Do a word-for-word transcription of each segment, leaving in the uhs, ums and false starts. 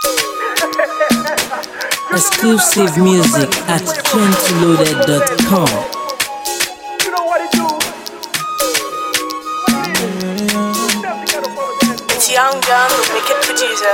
Exclusive music at gentloaded dot com. You know what it do? It's Young John, the wicked producer.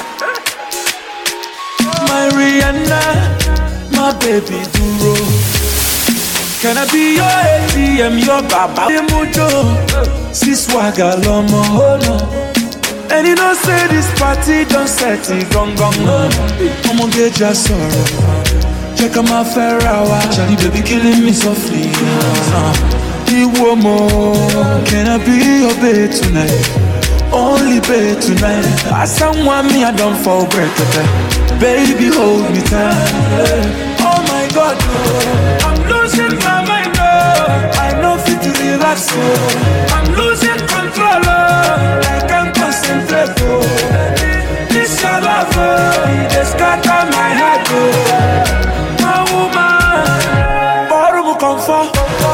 My Rihanna, my baby Duro. Can I be your A T M, your Baba Demudo? See swagger, lomo, oh no. And you know say this party don't set it gong gong no. I'ma get your sorrow. Check out my Ferrara. Charlie baby killing me softly. You want more? Can I be your babe tonight? Only babe tonight. I someone me I don't fall break. Baby hold me tight. Oh my God, oh. I'm losing my mind. Oh. I know fit to relax. Oh. I'm losing control. Oh. I can't concentrate. Oh. This your love. Oh. They scatter my head. Oh. My woman, borrow comfort.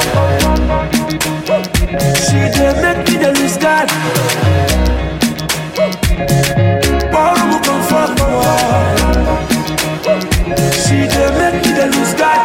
She dey make me dey lose God. Borrow comfort. She dey make me dey lose God.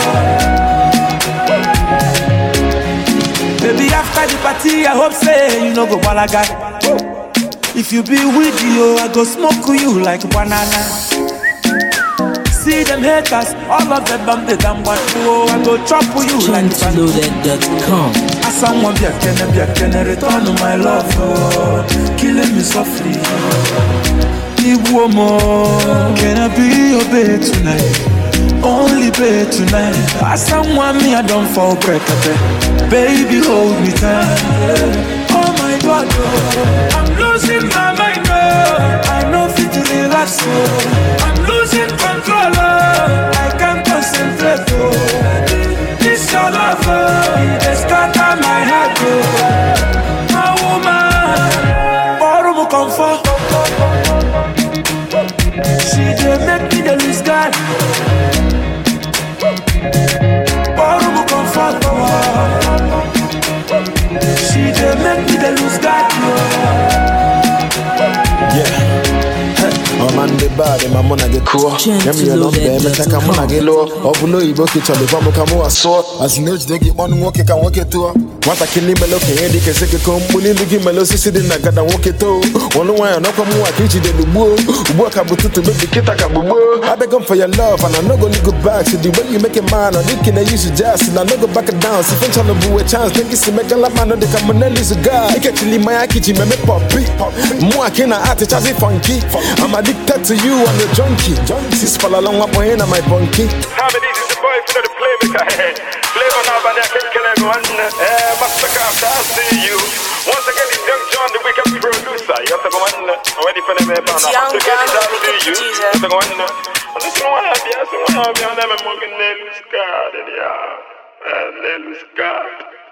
Baby, after the party, I hope say you no go balaga. If you be with you, I go smoke you like banana. See them haters, all of them bump the damn one. Oh, I go chop you like gentloaded dot com. I someone be a can be a can return to my love. Oh, killing me softly. Give one more. Can I be your babe tonight? Only babe tonight. I someone me I don't fall break. Baby hold me tight. Oh my God, oh. I'm losing my mind. Oh. I know fit to relax. Oh. I'm losing control. Oh. I can't concentrate. Oh. This your love. Oh. They scatter my head. Oh. My woman, borrow comfort. She dey make me dey lose God. Borrow comfort. Oh. She dey make me dey lose God. Yeah. Oh man, the bad, my mona get cool. Yam you know, baby, take a mona get low. Or below you book it on the bomb, come on, so as you they get one walk, can walk it to. What I can leave me looking, Eddie can say, come, bully, give me lossy sitting, I got a walk it to. One way, I know come on, I teach you the woo. Work up to make the kid like a boo. I beg for your love, and I'm not gonna go back to the way you make a man. Or you can use it just, and I'm not go back down. See, if I'm a chance, think it's a make a lot man, they come and lose a guy. I get to leave my kitchen, make poppy. More can I add to Chazzy funky. I'm addicted to you, I'm a junkie. Sis fall along up on my bunkie. How many is the boy for the playmaker? Play on our band, I can kill everyone. Eh, Master Craft, I see you. Once again, it's Young John, the wicked producer. You have to go on. Already for them, It's Young John, the wicked producer. You have to go on. I just want to be, I just want to be on them and walking nails, God, yeah. Nails, God.